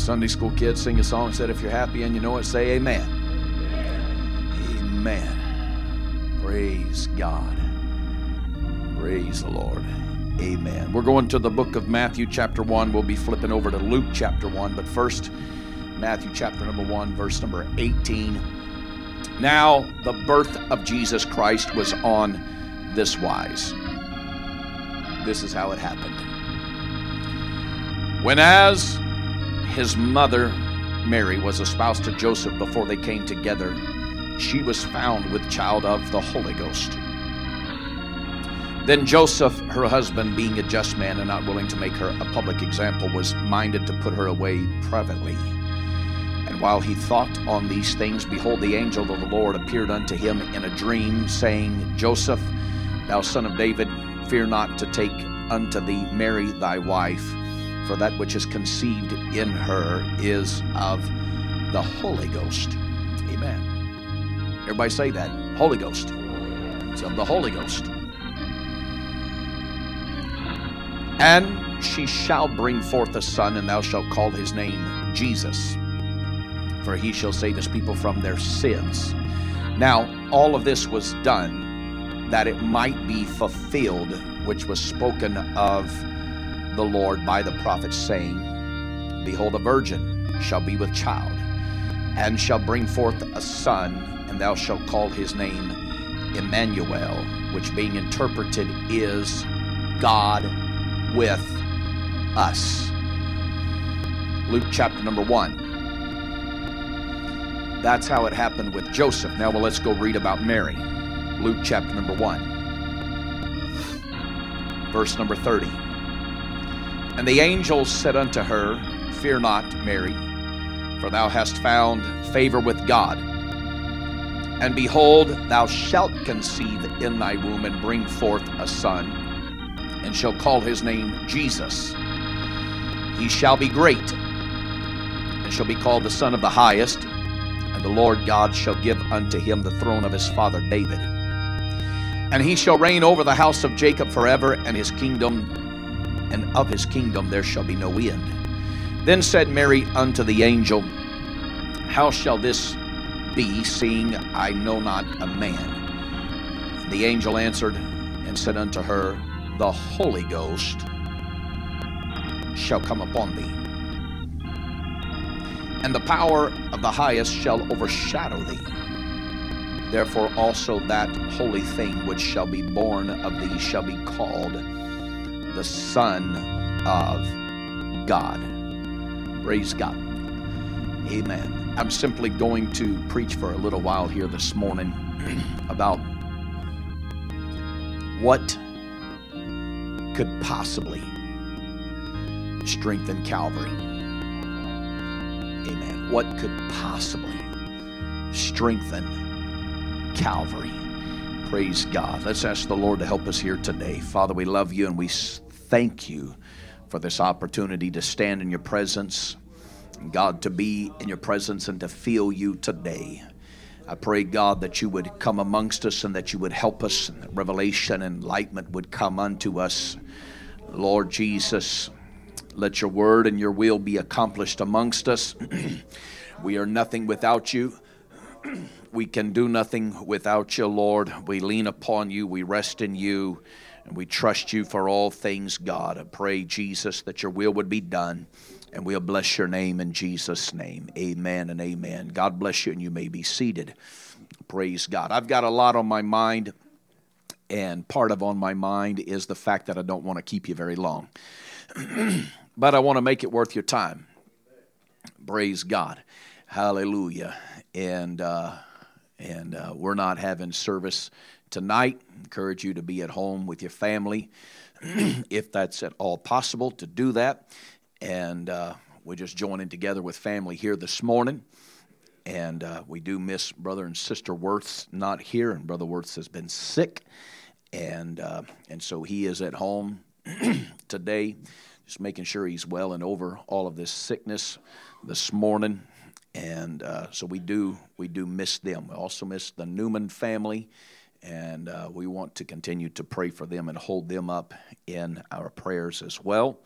Sunday school kids sing a song that said, if you're happy and you know it, say amen. Amen. Praise God. Praise the Lord. Amen. We're going to the book of Matthew chapter 1. We'll be flipping over to Luke chapter 1. But first, Matthew chapter number 1, verse number 18. Now, the birth of Jesus Christ was on this wise. This is how it happened. Whenas his mother Mary was espoused to Joseph before they came together, she was found with child of the Holy Ghost. Then Joseph, her husband, being a just man and not willing to make her a public example, was minded to put her away privately. And while he thought on these things, behold, the angel of the Lord appeared unto him in a dream, saying, Joseph, thou son of David, fear not to take unto thee Mary thy wife, for that which is conceived in her is of the Holy Ghost. Amen. Everybody say that. Holy Ghost. It's of the Holy Ghost. And she shall bring forth a son, and thou shalt call his name Jesus, for he shall save his people from their sins. Now, all of this was done that it might be fulfilled, which was spoken of the Lord by the prophet, saying, Behold, a virgin shall be with child, and shall bring forth a son, and thou shalt call his name Emmanuel, which being interpreted is God with us. Luke chapter number 1. That's how it happened with Joseph. Now, well, let's go read about Mary. Luke chapter number 1, verse number 30. And the angel said unto her, Fear not, Mary, for thou hast found favor with God. And behold, thou shalt conceive in thy womb, and bring forth a son, and shall call his name Jesus. He shall be great, and shall be called the Son of the Highest, and the Lord God shall give unto him the throne of his father David. And he shall reign over the house of Jacob forever, and of his kingdom there shall be no end. Then said Mary unto the angel, How shall this be, seeing I know not a man? The angel answered and said unto her, The Holy Ghost shall come upon thee, and the power of the highest shall overshadow thee. Therefore also that holy thing which shall be born of thee shall be called the Son of God. Praise God. Amen. I'm simply going to preach for a little while here this morning about what could possibly strengthen Calvary. Amen. What could possibly strengthen Calvary? Praise God. Let's ask the Lord to help us here today. Father, we love you and we thank you for this opportunity to stand in your presence. God, to be in your presence and to feel you today. I pray, God, that you would come amongst us and that you would help us, and that revelation and enlightenment would come unto us. Lord Jesus, let your word and your will be accomplished amongst us. We are nothing without you. We can do nothing without you, Lord. We lean upon you. We rest in you. And we trust you for all things, God. I pray, Jesus, that your will would be done. And we'll bless your name in Jesus' name. Amen and amen. God bless you, and you may be seated. Praise God. I've got a lot on my mind, and part of on my mind is the fact that I don't want to keep you very long. But I want to make it worth your time. Praise God. Hallelujah. And we're not having service tonight. Encourage you to be at home with your family if that's at all possible to do that. And we're just joining together with family here this morning. And we do miss Brother and Sister Worth's not here, and Brother Worth has been sick. And so he is at home today, just making sure he's well and over all of this sickness this morning. And so we do miss them. We also miss the Newman family. And we want to continue to pray for them and hold them up in our prayers as well.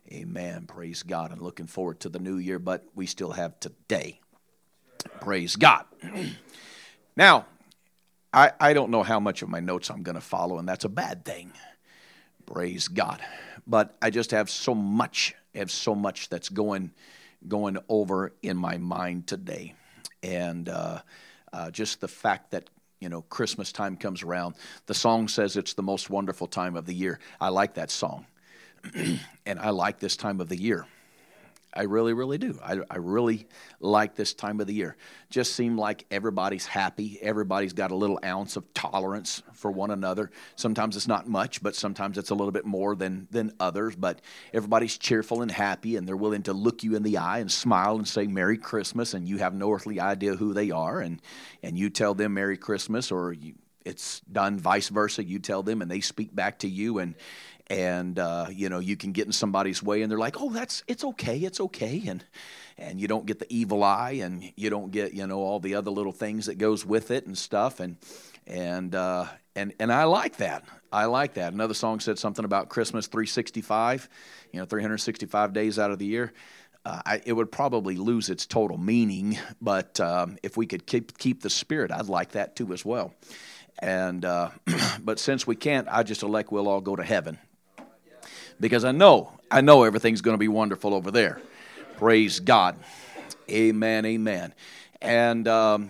Amen. Praise God. I'm looking forward to the new year, but we still have today. Praise God. Now, I don't know how much of my notes I'm going to follow, and that's a bad thing. Praise God. But I just have so much that's going over in my mind today. And just the fact that, Christmas time comes around. The song says it's the most wonderful time of the year. I like that song. And I like this time of the year. I really, really do. I really like this time of the year. Just seem like everybody's happy. Everybody's got a little ounce of tolerance for one another. Sometimes it's not much, but sometimes it's a little bit more than others. But everybody's cheerful and happy, and they're willing to look you in the eye and smile and say Merry Christmas, and you have no earthly idea who they are, and you tell them Merry Christmas, or it's done vice versa. You tell them, and they speak back to you, and you can get in somebody's way, and they're like, "Oh, it's okay," and you don't get the evil eye, and you don't get all the other little things that goes with it and stuff, and I like that. I like that. Another song said something about Christmas 365, 365 days out of the year. It would probably lose its total meaning, but if we could keep the spirit, I'd like that too as well. And but since we can't, I just elect we'll all go to heaven. Because I know everything's going to be wonderful over there. Praise God. Amen, amen. And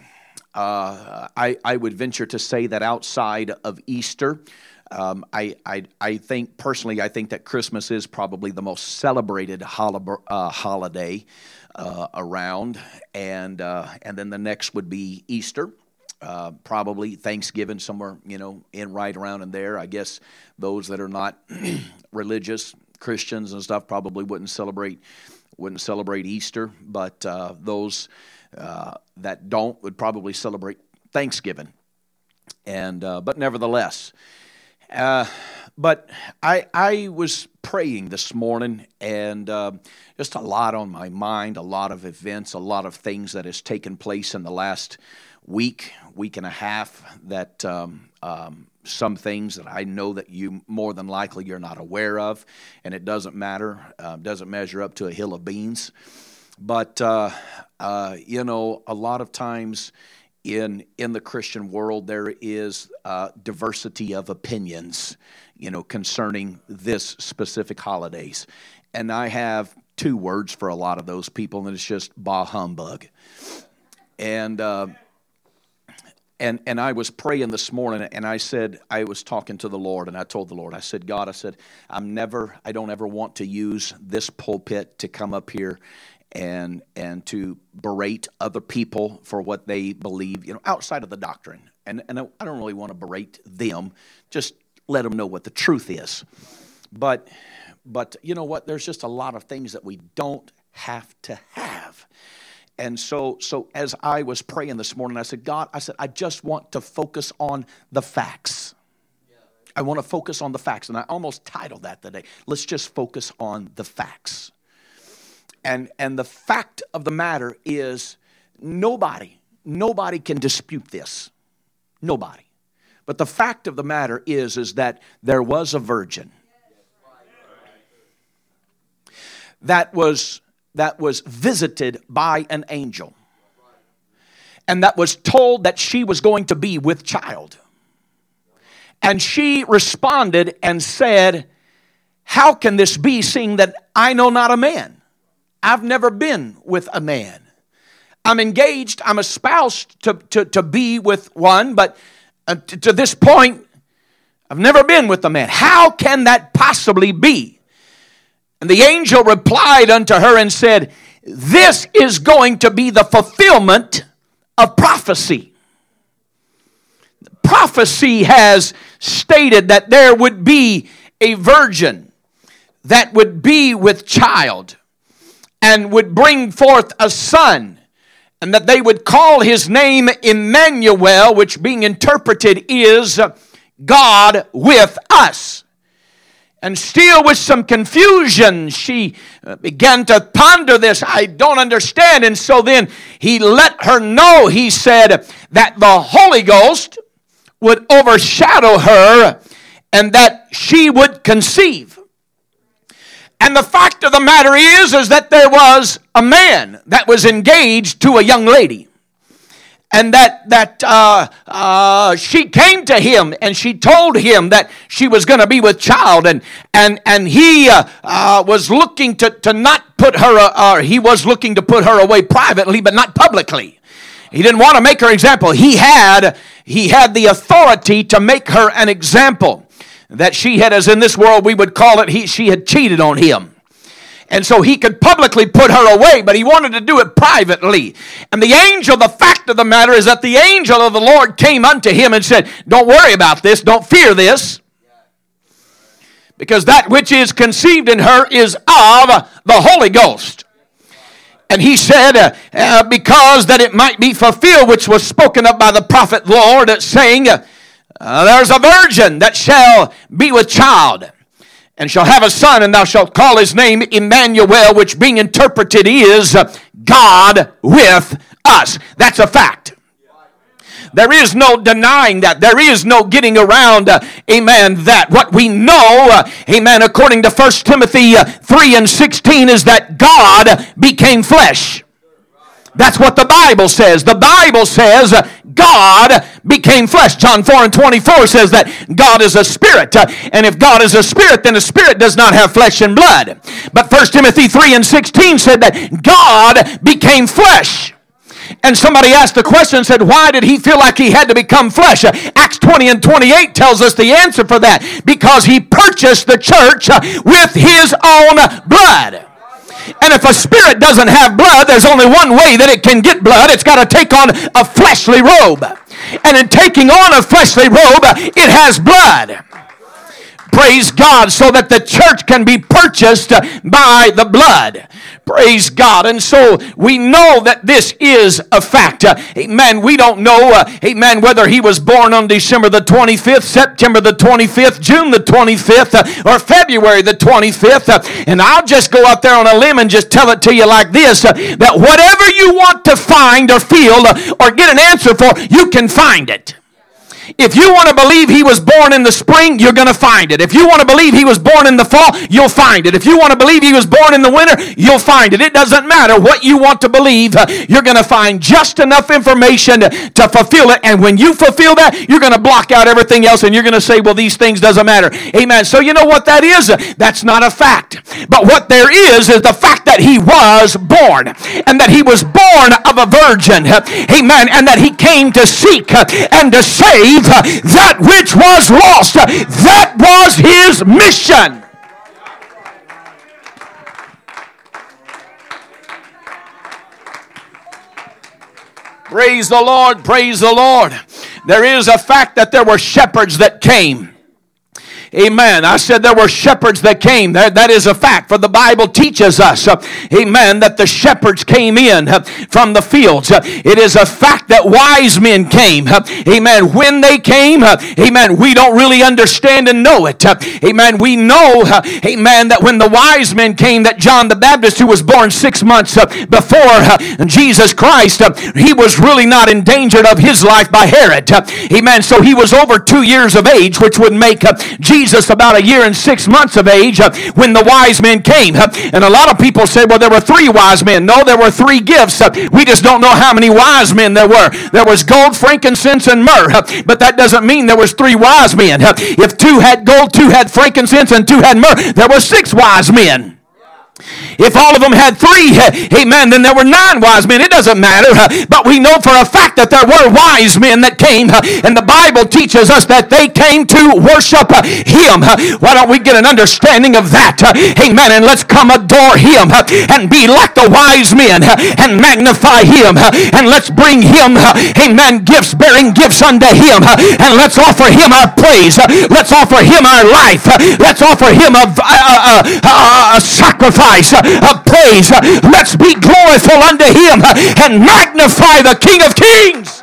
I would venture to say that outside of Easter, I think personally, that Christmas is probably the most celebrated holiday around, and then the next would be Easter. Probably Thanksgiving somewhere, in right around in there. I guess those that are not religious Christians and stuff probably wouldn't celebrate Easter, but those that don't would probably celebrate Thanksgiving. And but nevertheless, but I was praying this morning, and just a lot on my mind, a lot of events, a lot of things that has taken place in the last week and a half, that some things that I know that you more than likely you're not aware of, and it doesn't matter, doesn't measure up to a hill of beans. But a lot of times in the Christian world there is diversity of opinions, concerning this specific holidays, and I have two words for a lot of those people, and it's just bah humbug. And I was praying this morning, and I was talking to the Lord, and I told the Lord, I said, God, I don't ever want to use this pulpit to come up here and to berate other people for what they believe, outside of the doctrine. And I don't really want to berate them, just let them know what the truth is. But you know what? There's just a lot of things that we don't have to have. And so as I was praying this morning, I said, God, I just want to focus on the facts. I want to focus on the facts. And I almost titled that today, let's just focus on the facts. And the fact of the matter is nobody can dispute this. Nobody. But the fact of the matter is that there was a virgin that was visited by an angel, and that was told that she was going to be with child. And she responded and said, how can this be, seeing that I know not a man? I've never been with a man. I'm engaged, I'm espoused to be with one, but to this point, I've never been with a man. How can that possibly be? And the angel replied unto her and said, this is going to be the fulfillment of prophecy. Prophecy has stated that there would be a virgin that would be with child and would bring forth a son, and that they would call his name Emmanuel, which being interpreted is God with us. And still with some confusion, she began to ponder this. I don't understand. And so then he let her know, he said, that the Holy Ghost would overshadow her and that she would conceive. And the fact of the matter is that there was a man that was engaged to a young lady. And that she came to him and she told him that she was going to be with child, and he was looking to not put her, he was looking to put her away privately, but not publicly. He didn't want to make her example. He had the authority to make her an example that she had, as in this world we would call it, she had cheated on him. And so he could publicly put her away, but he wanted to do it privately. And the fact of the matter is that the angel of the Lord came unto him and said, don't worry about this, don't fear this, because that which is conceived in her is of the Holy Ghost. And he said, because that it might be fulfilled, which was spoken of by the prophet Lord, saying, there's a virgin that shall be with child, and shall have a son, and thou shalt call his name Emmanuel, which being interpreted is God with us. That's a fact. There is no denying that. There is no getting around, amen, that. What we know, amen, according to 1 Timothy 3:16, is that God became flesh. That's what the Bible says. The Bible says God became flesh. John 4:24 says that God is a spirit. And if God is a spirit, then a spirit does not have flesh and blood. But 1 Timothy 3:16 said that God became flesh. And somebody asked the question and said, why did he feel like he had to become flesh? Acts 20:28 tells us the answer for that. Because he purchased the church with his own blood. And if a spirit doesn't have blood, there's only one way that it can get blood. It's got to take on a fleshly robe. And in taking on a fleshly robe, it has blood. Praise God, so that the church can be purchased by the blood. Praise God. And so we know that this is a fact. Amen. We don't know, amen, whether he was born on December the 25th, September the 25th, June the 25th, or February the 25th. And I'll just go out there on a limb and just tell it to you like this, that whatever you want to find or feel or get an answer for, you can find it. If you want to believe he was born in the spring, you're going to find it. If you want to believe he was born in the fall, you'll find it. If you want to believe he was born in the winter, you'll find it. It doesn't matter what you want to believe. You're going to find just enough information to fulfill it. And when you fulfill that, you're going to block out everything else, and you're going to say, well, these things doesn't matter. Amen. So you know what that is? That's not a fact. But what there is the fact that he was born, and that he was born of a virgin. Amen. And that he came to seek and to save that which was lost. That was his mission. Praise the Lord, praise the Lord. There is a fact that there were shepherds that came. Amen. I said there were shepherds that came. That is a fact, for the Bible teaches us, amen, that the shepherds came in from the fields. It is a fact that wise men came. Amen. When they came, amen, we don't really understand and know it. Amen. We know, amen, that when the wise men came, that John the Baptist, who was born 6 months before Jesus Christ, he was really not endangered of his life by Herod. Amen. So he was over 2 years of age, which would make Jesus about 1 year and 6 months of age when the wise men came. And a lot of people say, well, there were 3 wise men. No, there were 3 gifts. We just don't know how many wise men there were. There was gold, frankincense, and myrrh. But that doesn't mean there was 3 wise men. If 2 had gold, 2 had frankincense, and 2 had myrrh, there were 6 wise men. If all of them had 3, amen, then there were 9 wise men. It doesn't matter. But we know for a fact that there were wise men that came. And the Bible teaches us that they came to worship him. Why don't we get an understanding of that? Amen. And let's come adore him and be like the wise men and magnify him. And let's bring him, amen, gifts, bearing gifts unto him. And let's offer him our praise. Let's offer him our life. Let's offer him a sacrifice of praise. Let's be gloriful unto him and magnify the King of Kings.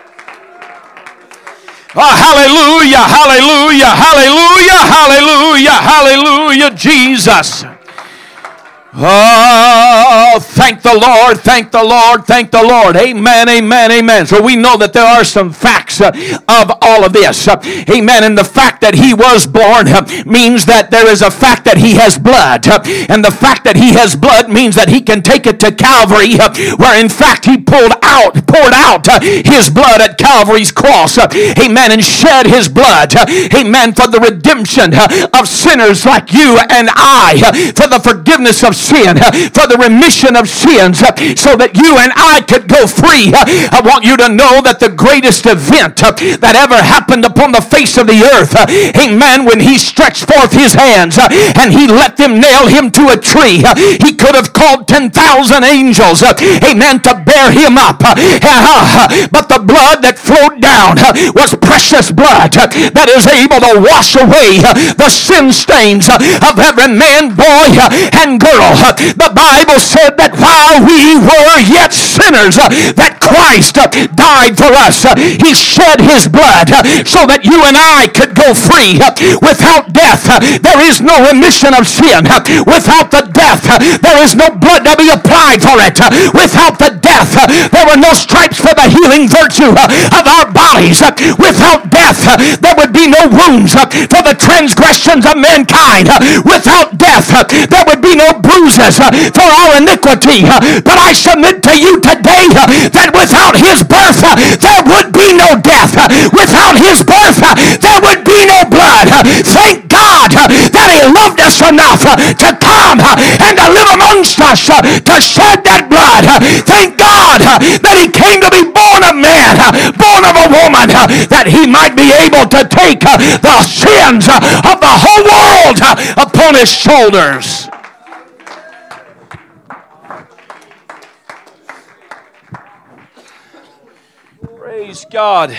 Oh, hallelujah, hallelujah, hallelujah, hallelujah, hallelujah, Jesus. Oh, Oh, thank the Lord, thank the Lord, thank the Lord. Amen, amen, amen. So we know that there are some facts of all of this. Amen. And the fact that he was born means that there is a fact that he has blood. And the fact that he has blood means that he can take it to Calvary, where in fact he poured out his blood at Calvary's cross. Amen. And shed his blood. Amen. For the redemption of sinners like you and I. For the forgiveness of sin. For the remission of sins. So that you and I could go free. I want you to know that the greatest event that ever happened upon the face of the earth, amen, when he stretched forth his hands and he let them nail him to a tree, he could have called 10,000 angels, amen, to bear him up, but the blood that flowed down was precious blood that is able to wash away the sin stains of every man, boy, and girl. The Bible said that while we were yet sinners, that Christ died for us. He shed his blood so that you and I could go free. Without death, there is no remission of sin. Without the death, there is no blood to be applied for it. Without the death, there were no stripes for the healing virtue of our bodies. Without death, there would be no wounds for the transgressions of mankind. Without death, there would be no bruises for our iniquity. But I submit to you today that without his birth, there would be no death. Without his birth, there would be no blood. Thank God that he loved us enough to come and to live amongst us to shed that blood. Thank God that he came to be born of man, born of a woman, that he might be able to take the sins of the whole world upon his shoulders. Praise God.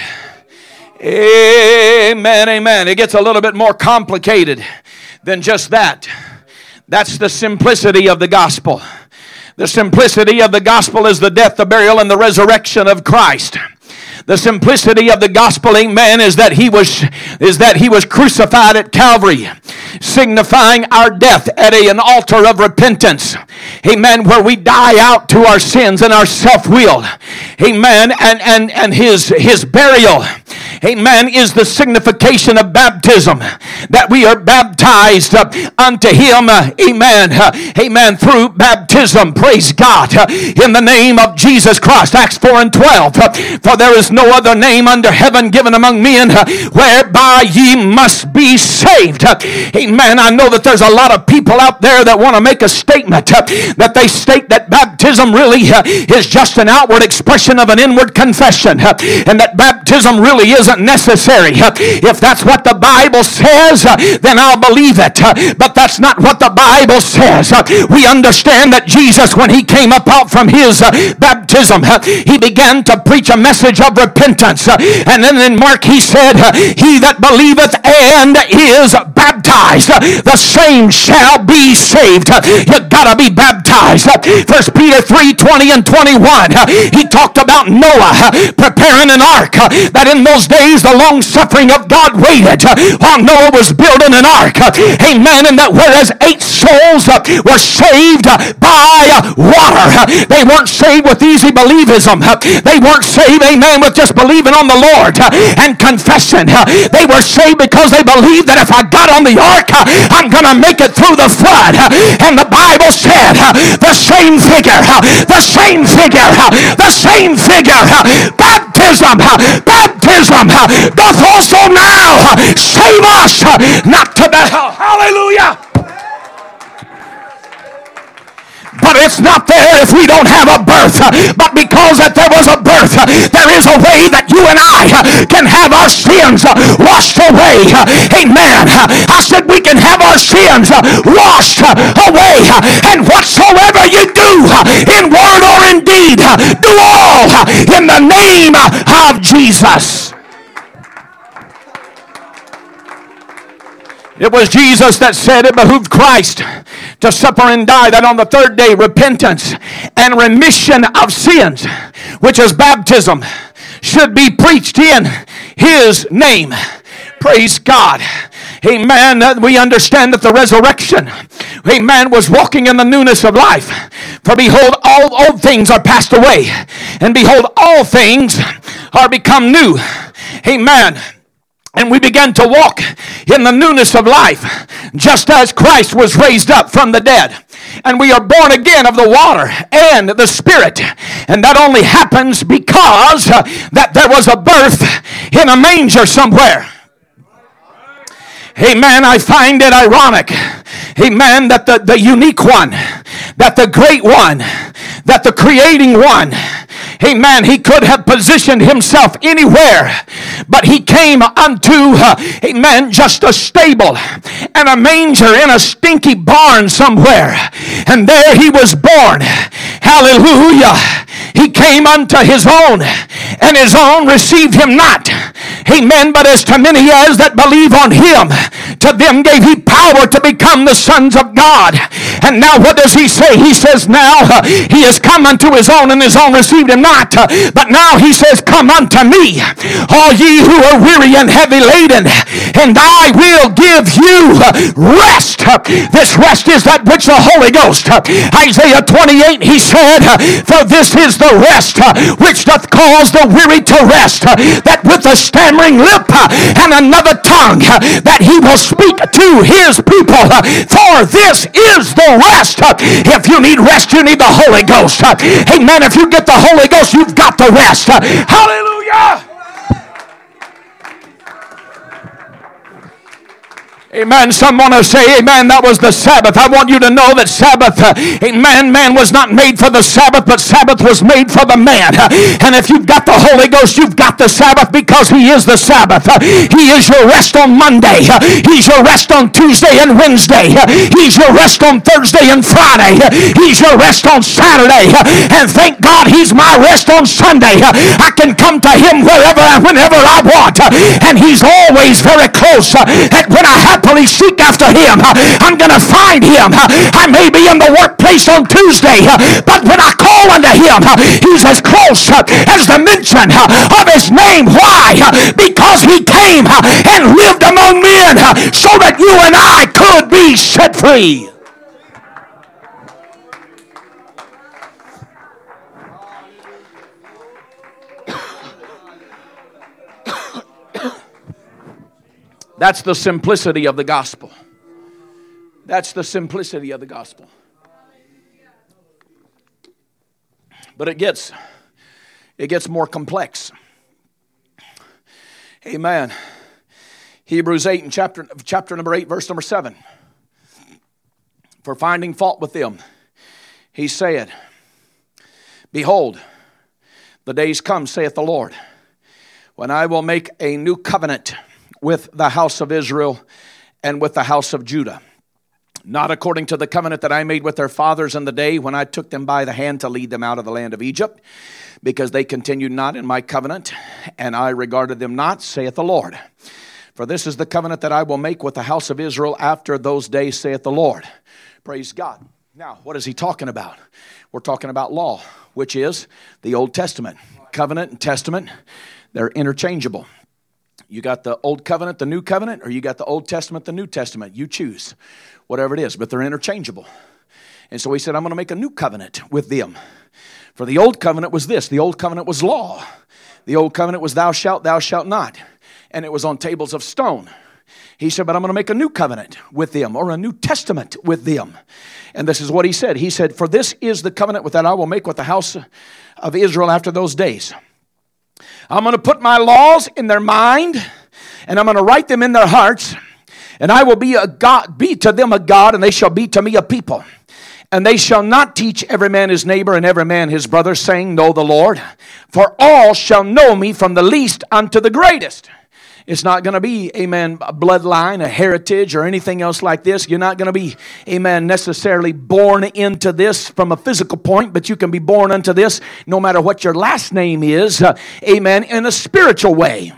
Amen, amen. It gets a little bit more complicated than just that. That's the simplicity of the gospel. The simplicity of the gospel is the death, the burial, and the resurrection of Christ. The simplicity of the gospel, amen, is that he was crucified at Calvary, signifying our death at an altar of repentance. Amen. Where we die out to our sins and our self-will. Amen. And his burial, amen, is the signification of baptism, that we are baptized unto him, amen, amen, through baptism. Praise God. In the name of Jesus Christ. Acts 4:12. For there is no other name under heaven given among men whereby ye must be saved. Amen. I know that there's a lot of people out there that want to make a statement that they state that baptism really is just an outward expression of an inward confession, and that baptism really isn't necessary. If that's what the Bible says, then I'll believe it. But that's not what the Bible says. We understand that Jesus, when he came up out from his baptism, he began to preach a message of repentance. And then in Mark he said, he that believeth and is baptized, the same shall be saved. You gotta be baptized. 1 Peter 3:20 and 21. He talked about Noah preparing an ark, that in those days the long suffering of God waited while Noah was building an ark. Amen. And that whereas 8 souls were saved by water, they weren't saved with easy believism. They weren't saved, amen, with just believing on the Lord and confessing. They were saved because they believed that if I got on the ark, I'm going to make it through the flood. And the Bible said the same figure, baptism doth also now save us, not to the hell. Hallelujah. But it's not there if we don't have a birth. But because that there was a birth, there is a way that you and I can have our sins washed away. Amen. I said we can have our sins washed away. And whatsoever you do in word or in deed, do all in the name of Jesus. It was Jesus that said it behooved Christ to suffer and die, that on the third day repentance and remission of sins, which is baptism, should be preached in his name. Praise God. Amen. We understand that the resurrection, amen, was walking in the newness of life. For behold, all old things are passed away, and behold, all things are become new. Amen. And we began to walk in the newness of life, just as Christ was raised up from the dead. And we are born again of the water and the Spirit. And that only happens because that there was a birth in a manger somewhere. Amen. I find it ironic, amen, that the unique one, that the great one, that the creating one, amen, he could have positioned himself anywhere, but he came unto, amen, just a stable and a manger in a stinky barn somewhere. And there he was born. Hallelujah. He came unto his own, and his own received him not. Amen. But as to many as that believe on him, to them gave he power to become the sons of God. And now what does he say? He says now he has come unto his own, and his own received him not. But now he says, come unto me, all ye who are weary and heavy laden, and I will give you rest. This rest is that which the Holy Ghost, Isaiah 28, he said, for this is the rest which doth cause the weary to rest, that with a stammering lip and another tongue, that he will speak to his people. For this is the rest. If you need rest, you need the Holy Ghost. Amen. If you get the Holy Ghost, you've got the rest. Hallelujah. Amen. Some want to say, amen, that was the Sabbath. I want you to know that Sabbath, amen, man was not made for the Sabbath, but Sabbath was made for the man. And if you've got the Holy Ghost, you've got the Sabbath, because he is the Sabbath. He is your rest on Monday. He's your rest on Tuesday and Wednesday. He's your rest on Thursday and Friday. He's your rest on Saturday. And thank God he's my rest on Sunday. I can come to him wherever and whenever I want. And he's always very close. And when I happily seek after him, I'm going to find him. I may be in the workplace on Tuesday, but when I call unto him, he's as close as the mention of his name. Why? Because he came and lived among men so that you and I could be set free. That's the simplicity of the gospel. That's the simplicity of the gospel. But it gets more complex. Amen. Hebrews 8 and chapter number 8, verse number 7. For finding fault with them, he said, behold, the days come, saith the Lord, when I will make a new covenant with the house of Israel and with the house of Judah, not according to the covenant that I made with their fathers in the day when I took them by the hand to lead them out of the land of Egypt, because they continued not in my covenant, and I regarded them not, saith the Lord. For this is the covenant that I will make with the house of Israel after those days, saith the Lord. Praise God. Now, what is he talking about? We're talking about law, which is the Old Testament. Covenant and testament, they're interchangeable. You got the Old Covenant, the New Covenant, or you got the Old Testament, the New Testament. You choose, whatever it is, but they're interchangeable. And so he said, I'm going to make a new covenant with them. For the Old Covenant was this. The Old Covenant was law. The Old Covenant was thou shalt not. And it was on tables of stone. He said, but I'm going to make a new covenant with them, or a New Testament with them. And this is what he said. He said, for this is the covenant that I will make with the house of Israel after those days. I'm going to put my laws in their mind, and I'm going to write them in their hearts, and I will be to them a God, and they shall be to me a people. And they shall not teach every man his neighbor and every man his brother, saying, know the Lord, for all shall know me from the least unto the greatest. It's not going to be, amen, a bloodline, a heritage, or anything else like this. You're not going to be, amen, necessarily born into this from a physical point, but you can be born into this no matter what your last name is, amen, in a spiritual way.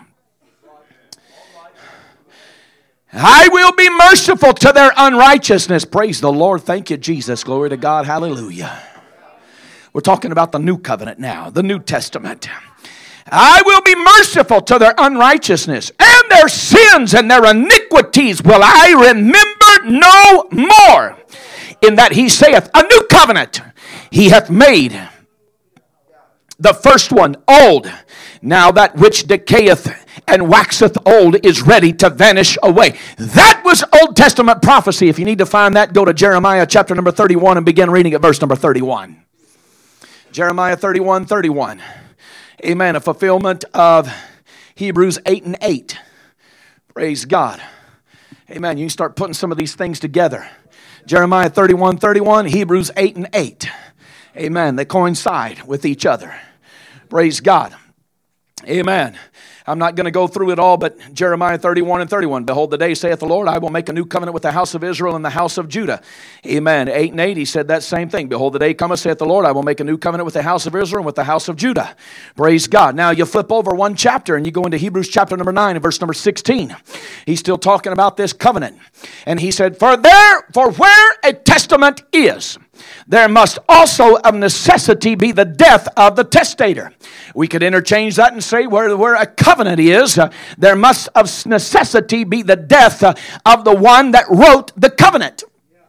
I will be merciful to their unrighteousness. Praise the Lord. Thank you, Jesus. Glory to God. Hallelujah. We're talking about the new covenant now, the New Testament. I will be merciful to their unrighteousness, and their sins and their iniquities will I remember no more. In that he saith, a new covenant he hath made, the first one old. Now that which decayeth and waxeth old is ready to vanish away. That was Old Testament prophecy. If you need to find that, go to Jeremiah chapter number 31 and begin reading at verse number 31. Jeremiah 31:31. Amen. A fulfillment of Hebrews 8:8. Praise God. Amen. You can start putting some of these things together. Jeremiah 31:31, Hebrews 8:8. Amen. They coincide with each other. Praise God. Amen. I'm not going to go through it all, but Jeremiah 31:31. Behold, the day saith the Lord, I will make a new covenant with the house of Israel and the house of Judah. Amen. 8:8, he said that same thing. Behold, the day cometh, saith the Lord, I will make a new covenant with the house of Israel and with the house of Judah. Praise God. Now you flip over one chapter and you go into Hebrews chapter number 9 and verse number 16. He's still talking about this covenant. And he said, for where a testament is, there must also of necessity be the death of the testator. We could interchange that and say where a covenant is, there must of necessity be the death of the one that wrote the covenant.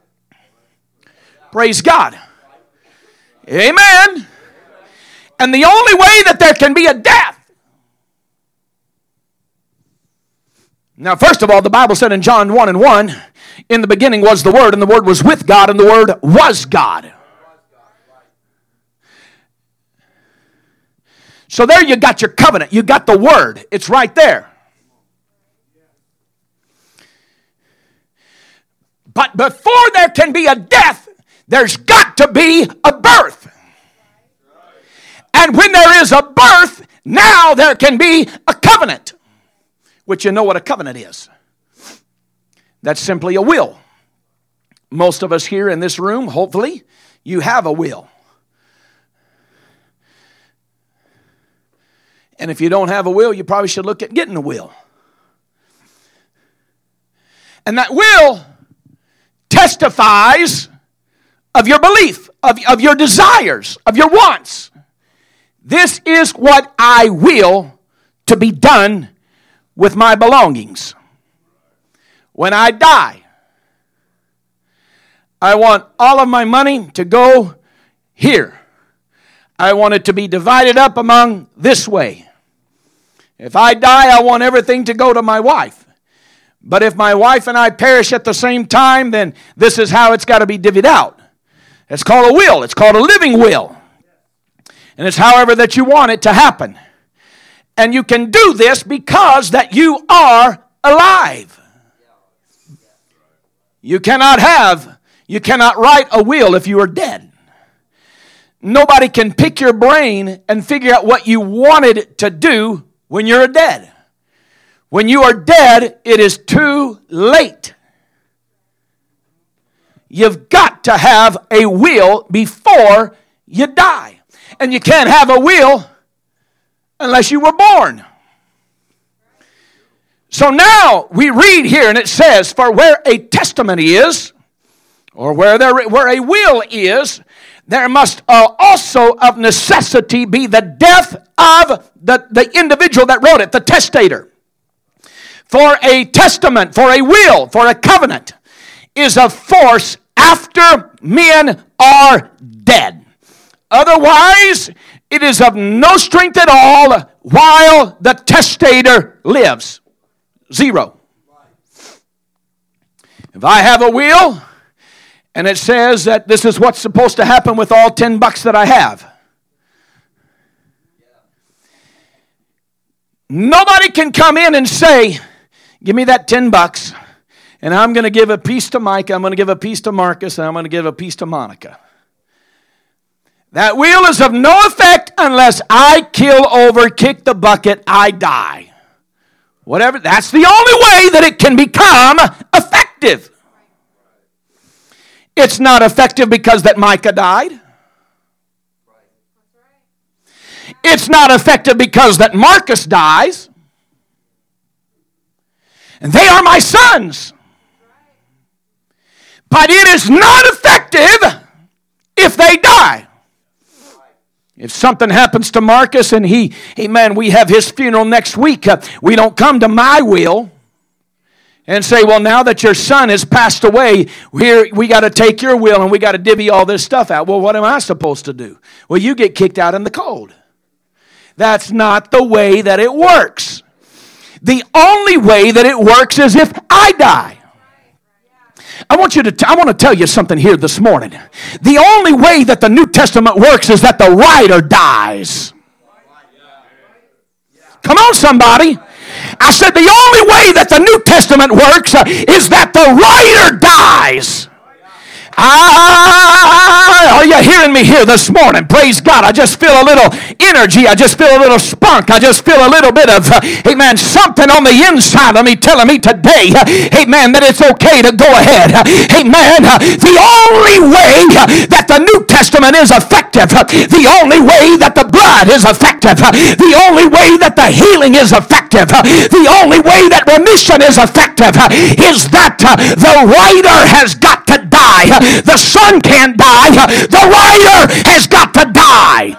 Praise God. Amen. And the only way that there can be a death. Now, first of all, the Bible said in John 1:1, in the beginning was the Word, and the Word was with God, and the Word was God. So there you got your covenant. You got the Word. It's right there. But before there can be a death, there's got to be a birth. And when there is a birth, now there can be a covenant. Which you know what a covenant is. That's simply a will. Most of us here in this room, hopefully, you have a will. And if you don't have a will, you probably should look at getting a will. And that will testifies of your belief, of your desires, of your wants. This is what I will to be done with my belongings. When I die, I want all of my money to go here. I want it to be divided up among this way. If I die, I want everything to go to my wife. But if my wife and I perish at the same time, then this is how it's got to be divvied out. It's called a will. It's called a living will. And it's however that you want it to happen. And you can do this because that you are alive. You cannot write a will if you are dead. Nobody can pick your brain and figure out what you wanted to do when you're dead. When you are dead, it is too late. You've got to have a will before you die. And you can't have a will unless you were born. So now we read here and it says, for where a testimony is, or where a will is, there must also of necessity be the death of the individual that wrote it, the testator. For a testament, for a will, for a covenant is of force after men are dead. Otherwise, it is of no strength at all while the testator lives. Zero. If I have a will, and it says that this is what's supposed to happen with all $10 that I have, nobody can come in and say, give me that $10, and I'm going to give a piece to Mike, I'm going to give a piece to Marcus, and I'm going to give a piece to Monica. That will is of no effect unless I kick the bucket, I die. Whatever, that's the only way that it can become effective. It's not effective because that Micah died. It's not effective because that Marcus dies. And they are my sons. But it is not effective if they die. If something happens to Marcus and we have his funeral next week, we don't come to my will and say, well, now that your son has passed away, here we got to take your will and we got to divvy all this stuff out. Well, what am I supposed to do? Well, you get kicked out in the cold. That's not the way that it works. The only way that it works is if I die. I want to tell you something here this morning. The only way that the New Testament works is that the writer dies. Come on, somebody. I said the only way that the New Testament works is that the writer dies. Are you hearing me here this morning? Praise God. I just feel a little energy. I just feel a little spunk. I just feel a little bit of, amen, something on the inside of me telling me today, amen, that it's okay to go ahead. Amen. The only way that the New Testament is effective, the only way that the blood is effective, the only way that the healing is effective, the only way that remission is effective is that the writer has got to die. The son can't die. The writer has got to die.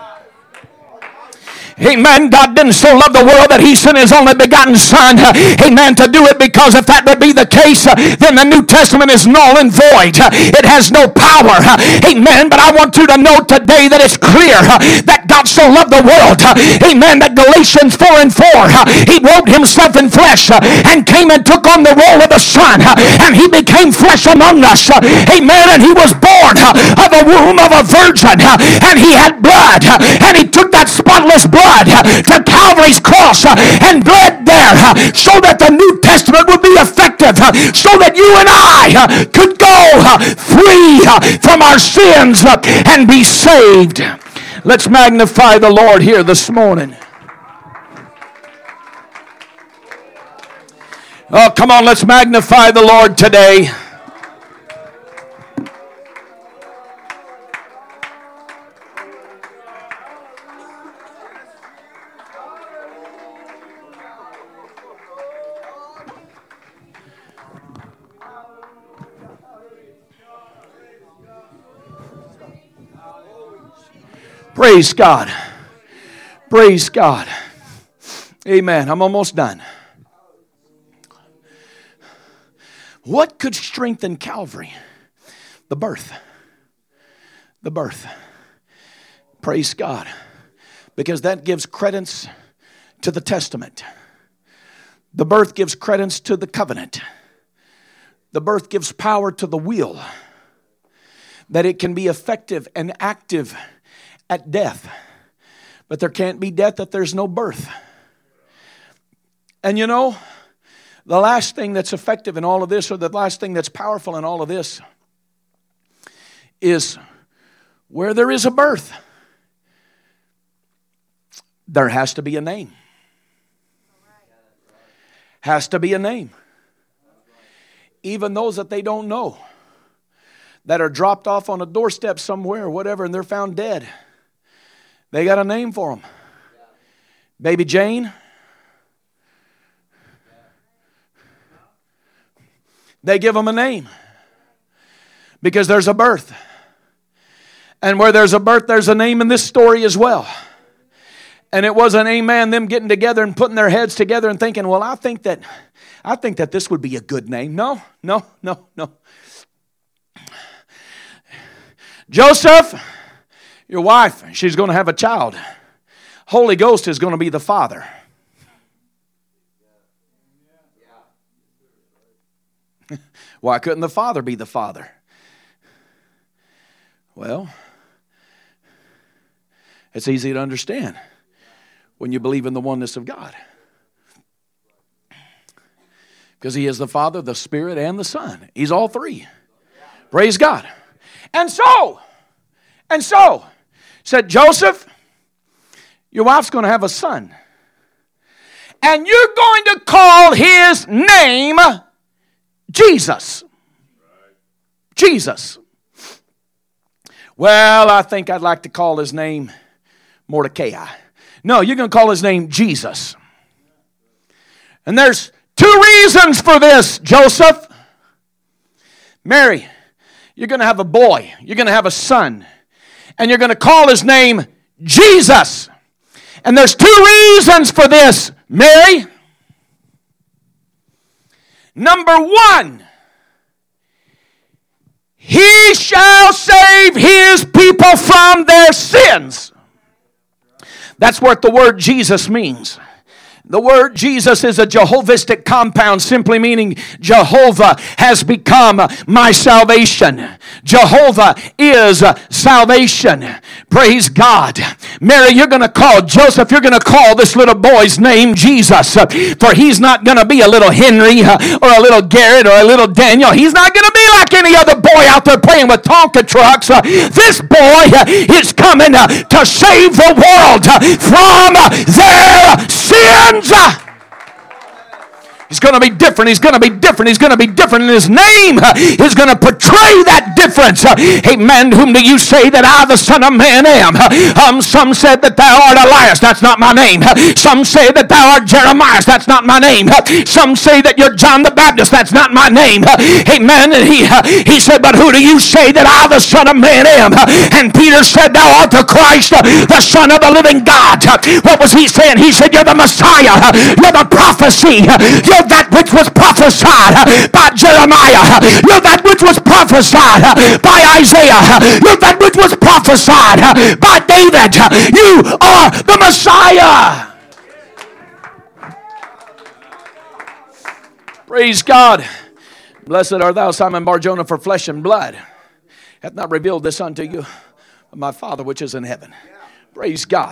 Amen. God didn't so love the world that he sent his only begotten son. Amen. To do it, because if that would be the case, then the New Testament is null and void. It has no power. Amen. But I want you to know today that it's clear that God so loved the world. Amen. That Galatians 4:4, he wrote himself in flesh and came and took on the role of the son. And he became flesh among us. Amen. And he was born of the womb of a virgin. And he had blood. And he took that spotless blood to Calvary's cross and bled there so that the New Testament would be effective, so that you and I could go free from our sins and be saved. Let's magnify the Lord here this morning. Oh, come on, let's magnify the Lord today. Praise God. Praise God. Amen. I'm almost done. What could strengthen Calvary? The birth. The birth. Praise God. Because that gives credence to the testament. The birth gives credence to the covenant. The birth gives power to the will. That it can be effective and active at death. But there can't be death if there's no birth. And you know, the last thing that's effective in all of this, or the last thing that's powerful in all of this, is where there is a birth, there has to be a name. Has to be a name. Even those that they don't know, that are dropped off on a doorstep somewhere or whatever, and they're found dead, they got a name for them. Baby Jane. They give them a name. Because there's a birth. And where there's a birth, there's a name in this story as well. And it wasn't, amen, them getting together and putting their heads together and thinking, well, I think that this would be a good name. No. Joseph, your wife, she's going to have a child. Holy Ghost is going to be the father. Why couldn't the father be the father? Well, it's easy to understand when you believe in the oneness of God. Because he is the Father, the Spirit, and the Son. He's all three. Praise God. And so, said Joseph, your wife's going to have a son. And you're going to call his name Jesus. Jesus. Well, I think I'd like to call his name Mordecai. No, you're going to call his name Jesus. And there's two reasons for this, Joseph. Mary, you're going to have a boy. You're going to have a son. And you're going to call his name Jesus. And there's two reasons for this, Mary. Number one, He shall save His people from their sins. That's what the word Jesus means. The word Jesus is a Jehovistic compound, simply meaning Jehovah has become my salvation. Jehovah is salvation. Praise God. Mary, you're going to call Joseph, you're going to call this little boy's name Jesus. For he's not going to be a little Henry or a little Garrett or a little Daniel. He's not going to be like any other boy out there playing with Tonka trucks. This boy is coming to save the world from their sins. He's going to be different. He's going to be different. He's going to be different. And His name is going to portray that difference. Amen. Whom do you say that I, the Son of Man, am? Some said that thou art Elias. That's not my name. Some say that thou art Jeremiah. That's not my name. Some say that you're John the Baptist. That's not my name. Amen. And he said, but who do you say that I, the Son of Man, am? And Peter said, thou art the Christ, the Son of the living God. What was he saying? He said, you're the Messiah. You're the prophecy. You're that which was prophesied by Jeremiah. You're that which was prophesied by Isaiah. You're that which was prophesied by David. You are the Messiah. Praise God. Blessed art thou, Simon Bar-Jonah, for flesh and blood hath not revealed this unto you, my Father which is in heaven. Praise God.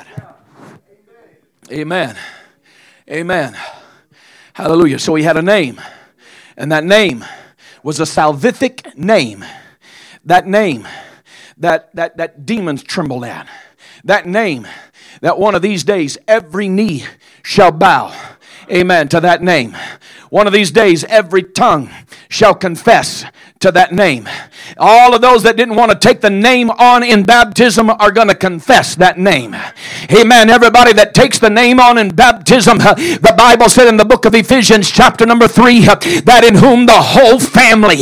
Amen. Amen. Hallelujah. So He had a name. And that name was a salvific name. That name that demons trembled at. That name that one of these days every knee shall bow. Amen. To that name. One of these days every tongue shall confess to that name. All of those that didn't want to take the name on in baptism are going to confess that name. Amen. Everybody that takes the name on in baptism, the Bible said in the book of Ephesians chapter number 3, that in whom the whole family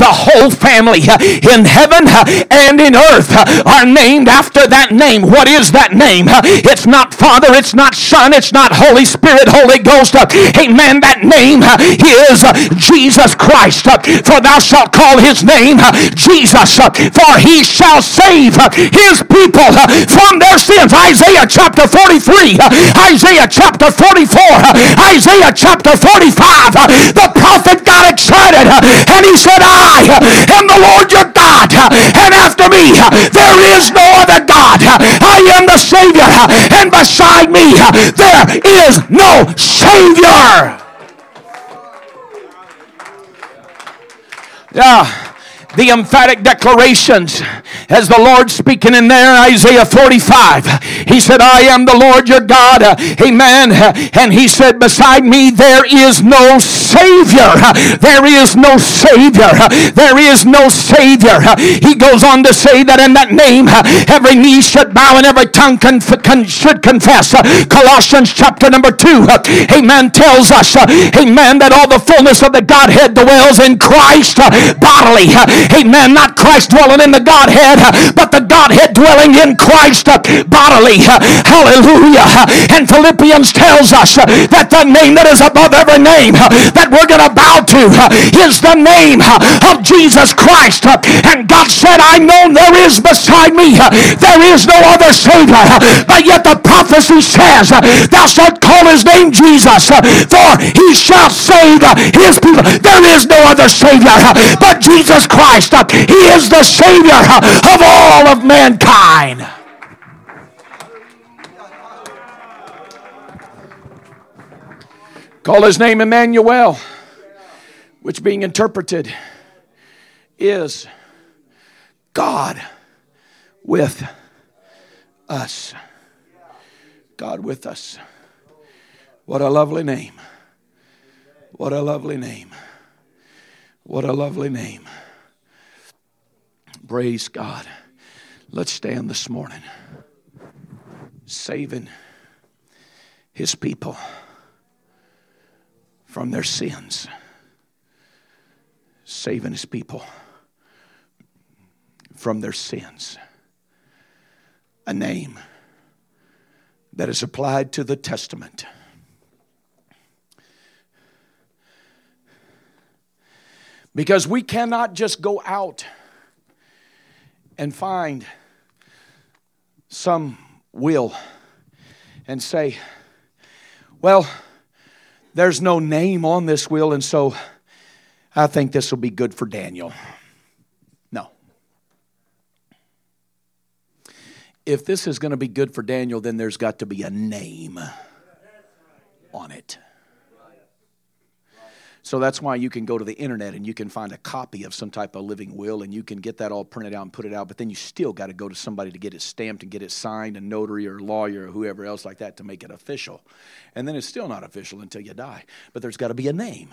in heaven and in earth are named after that name. What is that name? It's not Father, it's not Son, it's not Holy Spirit, Holy Ghost. Amen. That name is Jesus Christ. For thou shalt call His name Jesus, for He shall save His people from their sins. Isaiah chapter 43, Isaiah chapter 44, Isaiah chapter 45. The prophet got excited and he said, I am the Lord your God, and after me there is no other God. I am the Savior, and beside me there is no Savior. Yeah. The emphatic declarations as the Lord speaking in there, Isaiah 45. He said, I am the Lord your God. Amen. And He said, beside me there is no Savior. There is no Savior. There is no Savior. He goes on to say that in that name every knee should bow and every tongue should confess. Colossians chapter number 2, amen, tells us, amen, that all the fullness of the Godhead dwells in Christ bodily. Amen. Not Christ dwelling in the Godhead, but the Godhead dwelling in Christ bodily. Hallelujah. And Philippians tells us that the name that is above every name that we're going to bow to is the name of Jesus Christ. And God said, I know there is beside me, there is no other Savior. But yet the prophecy says, thou shalt call His name Jesus, for He shall save His people. There is no other Savior but Jesus Christ. He is the Savior of all of mankind. Call His name Emmanuel, which being interpreted is God with us. God with us. What a lovely name. What a lovely name. What a lovely name. Praise God. Let's stand this morning. Saving His people from their sins. Saving His people from their sins. A name that is applied to the Testament. Because we cannot just go out and find some will and say, well, there's no name on this will, and so I think this will be good for Daniel. No. If this is going to be good for Daniel, then there's got to be a name on it. So that's why you can go to the internet and you can find a copy of some type of living will, and you can get that all printed out and put it out, but then you still got to go to somebody to get it stamped and get it signed, a notary or a lawyer or whoever else like that to make it official. And then it's still not official until you die. But there's got to be a name.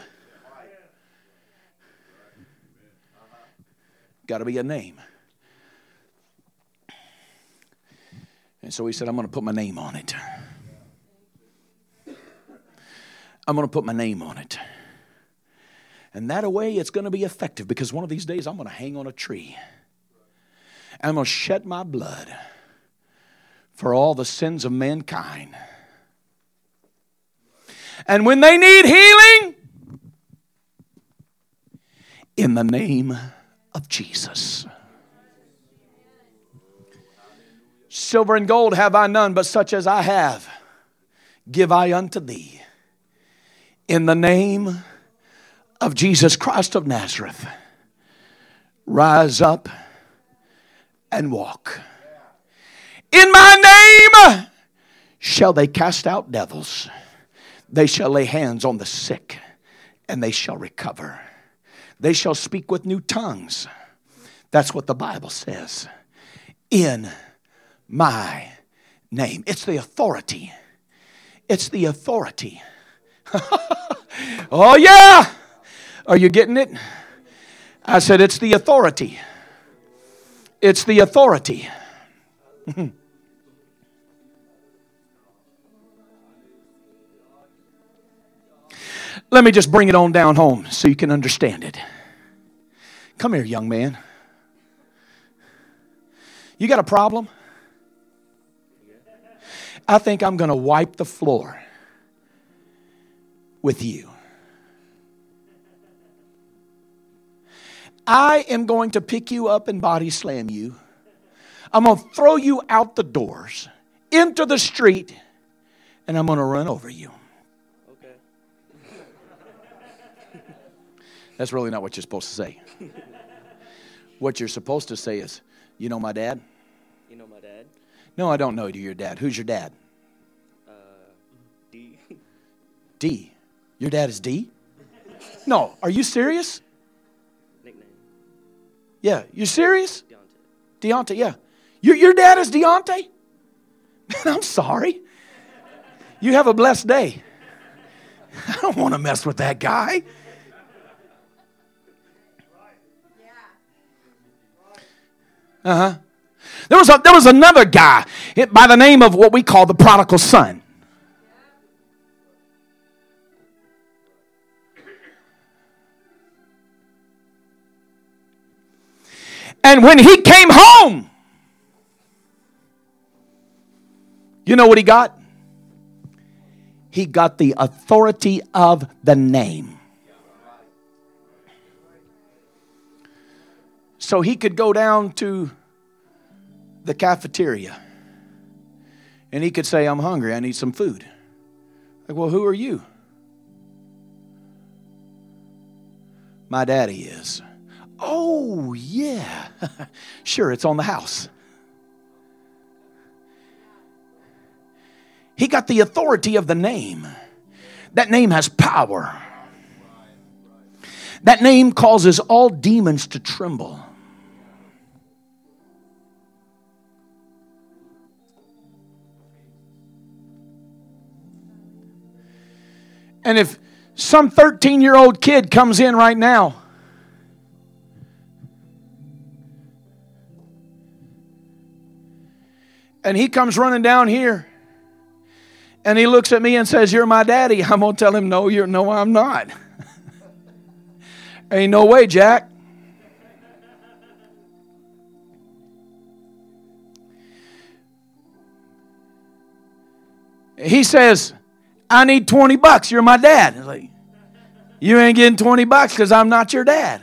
Got to be a name. And so he said, I'm going to put my name on it. I'm going to put my name on it. And that way it's going to be effective, because one of these days I'm going to hang on a tree. And I'm going to shed my blood for all the sins of mankind. And when they need healing, in the name of Jesus. Silver and gold have I none, but such as I have, give I unto thee. In the name of Jesus Christ of Nazareth, rise up and walk. In my name shall they cast out devils. They shall lay hands on the sick, and they shall recover. They shall speak with new tongues. That's what the Bible says. In my name. It's the authority. It's the authority. Oh yeah! Are you getting it? I said it's the authority. It's the authority. Let me just bring it on down home so you can understand it. Come here, young man. You got a problem? I think I'm going to wipe the floor with you. I am going to pick you up and body slam you. I'm going to throw you out the doors, into the street, and I'm going to run over you. Okay. That's really not what you're supposed to say. What you're supposed to say is, you know my dad? You know my dad? No, I don't know your dad. Who's your dad? D. D. Your dad is D? No, are you serious? Nickname. Yeah, you serious? Deontay. Deontay, yeah. Your dad is Deontay? Man, I'm sorry. You have a blessed day. I don't want to mess with that guy. Uh-huh. There was another guy by the name of what we call the prodigal son. And when he came home, you know what he got? He got the authority of the name. So he could go down to the cafeteria and he could say, I'm hungry, I need some food. Like, well, who are you? My daddy is. Oh, yeah. Sure, it's on the house. He got the authority of the name. That name has power. That name causes all demons to tremble. And if some 13-year-old kid comes in right now, and he comes running down here, and he looks at me and says, you're my daddy, I'm going to tell him, no, I'm not. Ain't no way, Jack. He says, I need $20. You're my dad. It's like, you ain't getting $20 because I'm not your dad.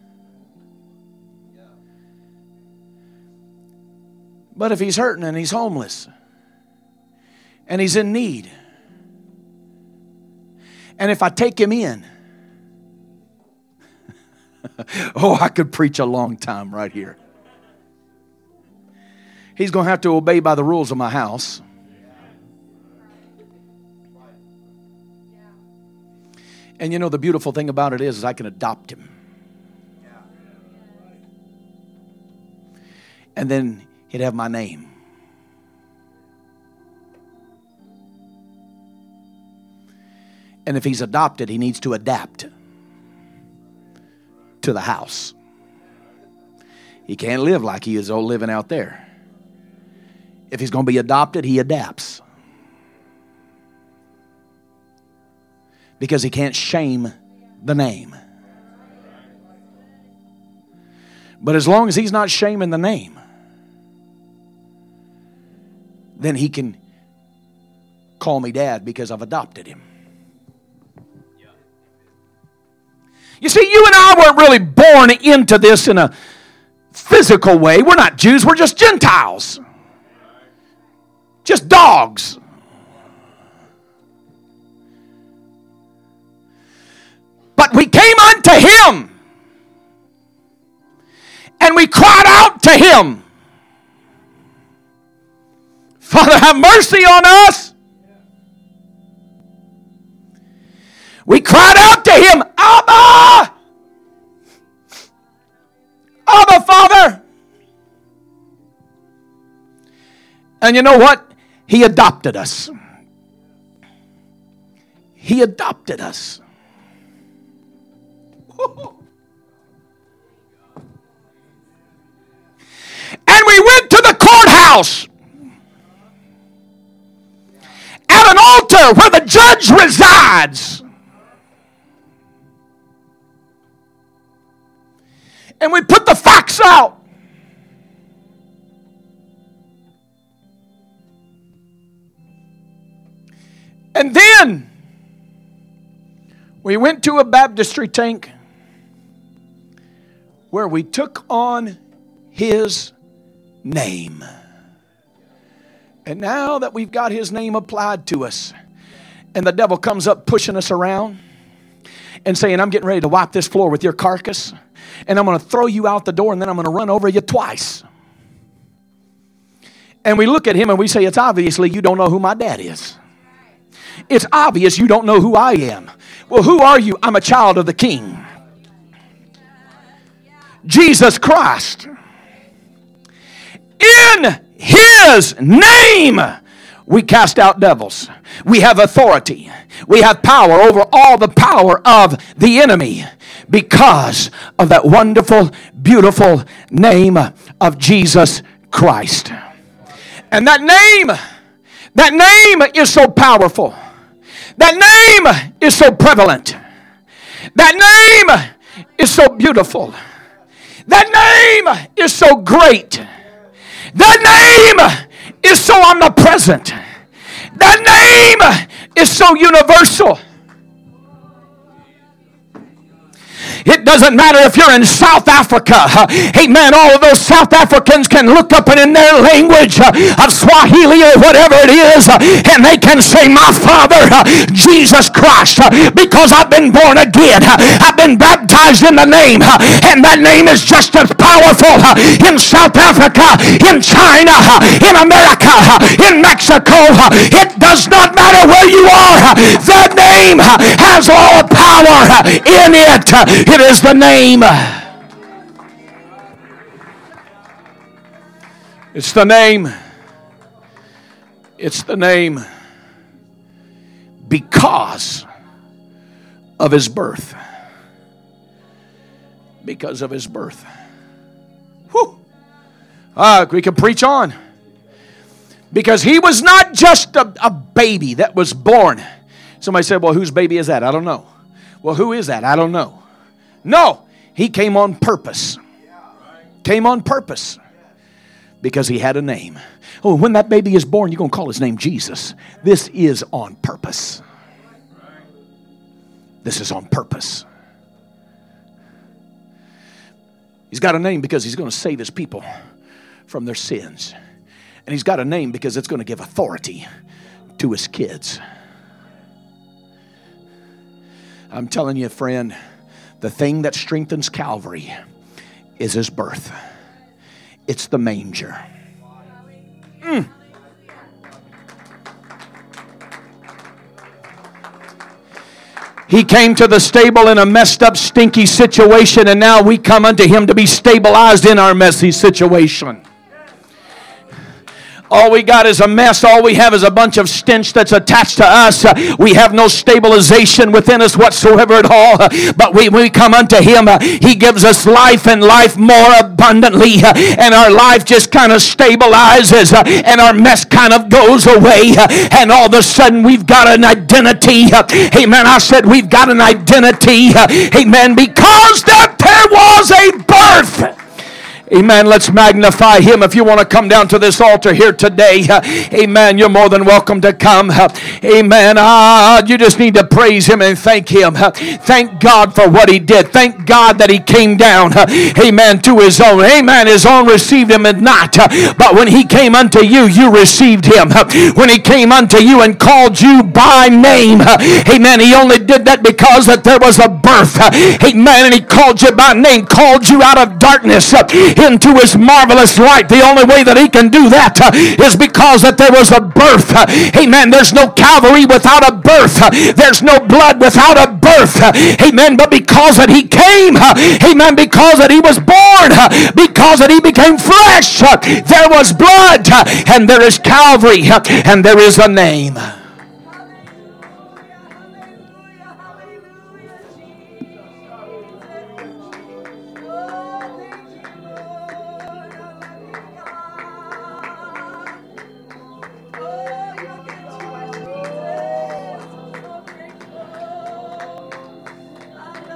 But if he's hurting and he's homeless and he's in need, and if I take him in, oh, I could preach a long time right here. He's going to have to obey by the rules of my house. And you know, the beautiful thing about it is I can adopt him. And then he'd have my name. And if he's adopted, he needs to adapt to the house. He can't live like he is living out there. If he's going to be adopted, he adapts. Because he can't shame the name. But as long as he's not shaming the name, then he can call me dad because I've adopted him. You see, you and I weren't really born into this in a physical way. We're not Jews, we're just Gentiles. Just dogs. But we came unto him, and we cried out to him, Father, have mercy on us. We cried out to him, Abba! Abba, Father! And you know what? He adopted us. He adopted us. And we went to the courthouse at an altar where the judge resides. And we put the facts out. And then we went to a baptistry tank where we took on his name. And now that we've got his name applied to us, and the devil comes up pushing us around and saying, I'm getting ready to wipe this floor with your carcass, and I'm going to throw you out the door, and then I'm going to run over you twice. And we look at him and we say, it's obviously you don't know who my dad is. It's obvious you don't know who I am. Well, who are you? I'm a child of the King, Jesus Christ. In his name we cast out devils. We have authority. We have power over all the power of the enemy because of that wonderful, beautiful name of Jesus Christ. And that name is so powerful. That name is so prevalent. That name is so beautiful. That name is so great. That name is so omnipresent. That name is so universal. It doesn't matter if you're in South Africa. Amen. All of those South Africans can look up and in their language of Swahili or whatever it is, and they can say, my Father, Jesus Christ, because I've been born again. I've been baptized in the name, and that name is just as powerful in South Africa, in China, in America, in Mexico. It does not matter where you are. That name has all power in it. It is the name. It's the name. It's the name because of his birth. Because of his birth. Whew. We can preach on. Because he was not just a baby that was born. Somebody said, well, whose baby is that? I don't know. Well, who is that? I don't know. No, he came on purpose. Came on purpose. because he had a name. Oh, when that baby is born, you're going to call his name Jesus. This is on purpose. This is on purpose. He's got a name because he's going to save his people from their sins. And he's got a name because it's going to give authority to his kids. I'm telling you, friend, the thing that strengthens Calvary is his birth. It's the manger. He came to the stable in a messed up, stinky situation, and now we come unto him to be stabilized in our messy situation. All we got is a mess. All we have is a bunch of stench that's attached to us. We have no stabilization within us whatsoever at all. But when we come unto him, he gives us life and life more abundantly. And our life just kind of stabilizes. And our mess kind of goes away. And all of a sudden we've got an identity. Amen. I said we've got an identity. Amen. Because that there was a birth. Amen. Let's magnify him. If you want to come down to this altar here today, amen, you're more than welcome to come. Amen. You just need to praise him and thank him. Thank God for what he did. Thank God that he came down, amen, to his own. Amen. His own received him and not. But when he came unto you, you received him. When he came unto you and called you by name, amen, he only did that because that there was a birth. Amen. And he called you by name, called you out of darkness into his marvelous light. The only way that he can do that is because that there was a birth. Amen. There's no Calvary without a birth. There's no blood without a birth. Amen. But because that he came, amen, because that he was born, because that he became flesh, there was blood, and there is Calvary, and there is a name.